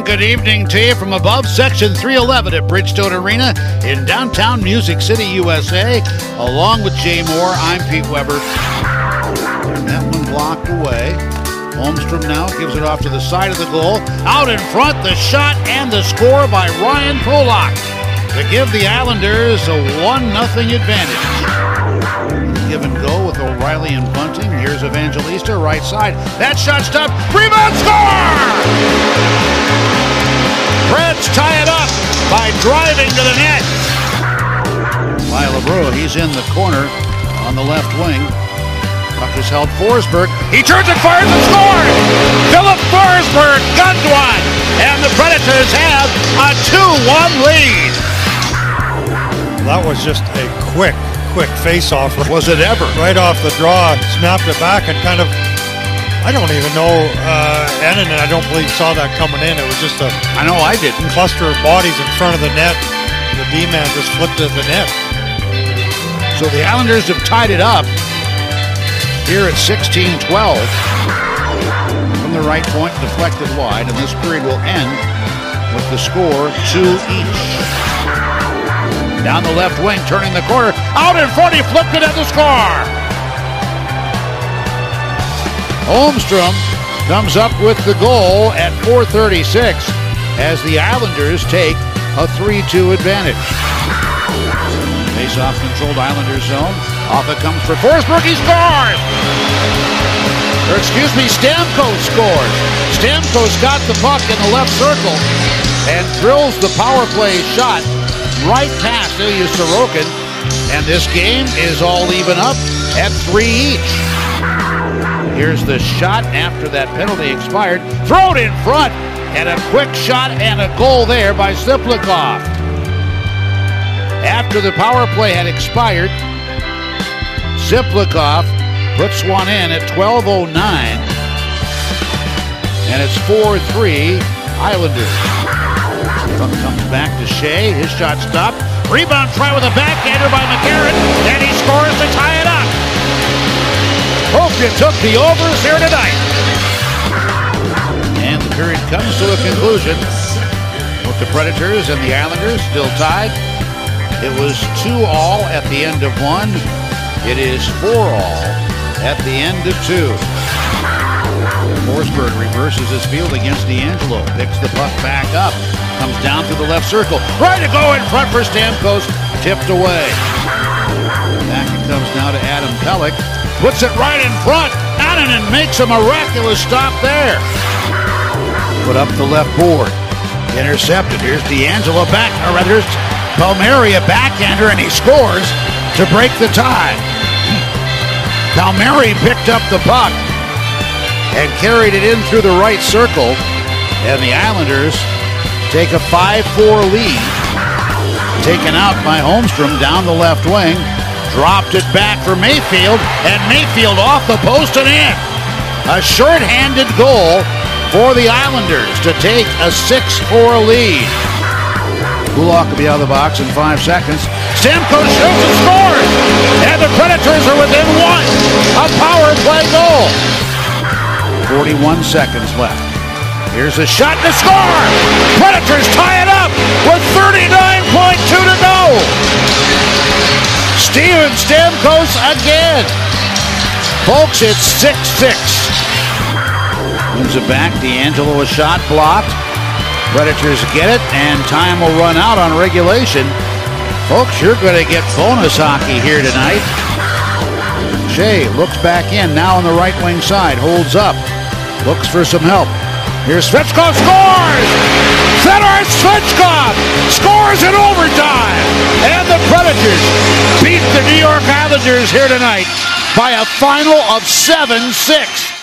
good evening to you from above Section 311 at Bridgestone Arena in downtown Music City, USA. Along with Jay Moore, I'm Pete Weber. That one blocked away. Holmstrom now gives it off to the side of the goal. Out in front, the shot and the score by Ryan Pollock to give the Islanders a 1-0 advantage. Give and go with O'Reilly and Bunting. Here's Evangelista, right side. That shot stopped. Rebound, score! Preds tie it up by driving to the net. By LeBreau, he's in the corner on the left wing. Puck is held. Forsberg. He turns and fires and scores! Philip Forsberg gunned one, and the Predators have a 2-1 lead. That was just a quick face-off. Was it ever? Right off the draw, snapped it back and kind of, I don't even know, Annan, I don't believe saw that coming in. It was just a I know I didn't. Cluster of bodies in front of the net. The D-man just flipped at the net. So the Islanders have tied it up here at 16-12. From the right point, deflected wide, and this period will end with the score 2 each. Down the left wing, turning the corner. Out in front, he flipped it at the score. Holmstrom comes up with the goal at 4:36 as the Islanders take a 3-2 advantage. Face-off controlled Islanders zone. Off it comes for Forsberg. He scores! Stamkos scores. Stamkos got the puck in the left circle and drills the power play shot right past Ilya Sorokin, and this game is all even up at 3 each. Here's the shot after that penalty expired. Thrown in front, and a quick shot and a goal there by Siplikov. After the power play had expired, Siplikov puts one in at 12:09, and it's 4-3 Islanders. Puck comes back to Shea. His shot stopped. Rebound try with a backhander by McCarron, and he scores to tie it up. Hope you took the overs here tonight. And the period comes to a conclusion with the Predators and the Islanders still tied. It was 2-all at the end of one. It is 4-all at the end of two. Forsberg reverses his field against D'Angelo. Picks the puck back up. Comes down through the left circle. Right to go in front for Stamkos. Tipped away. Back it comes now to Adam Pelech. Puts it right in front. Annunen makes a miraculous stop there. Put up the left board. Intercepted. Here's D'Angelo back. Or rather, Palmieri a backhander, and he scores to break the tie. Palmieri picked up the puck and carried it in through the right circle, and the Islanders take a 5-4 lead. Taken out by Holmstrom down the left wing. Dropped it back for Mayfield, and Mayfield off the post and in. A short-handed goal for the Islanders to take a 6-4 lead. Kulak will be out of the box in 5 seconds. Stamkos shoots and scores, and the Predators are within one. A power play goal. 41 seconds left. Here's a shot to score! Predators tie it up with 39.2 to go! Steven Stamkos again! Folks, it's 6-6. Moves it back. D'Angelo, a shot blocked. Predators get it, and time will run out on regulation. Folks, you're going to get bonus hockey here tonight. Shea looks back in, now on the right wing side. Holds up. Looks for some help. Here's Svechkov, scores! Fedor Svechkov scores in overtime! And the Predators beat the New York Islanders here tonight by a final of 7-6.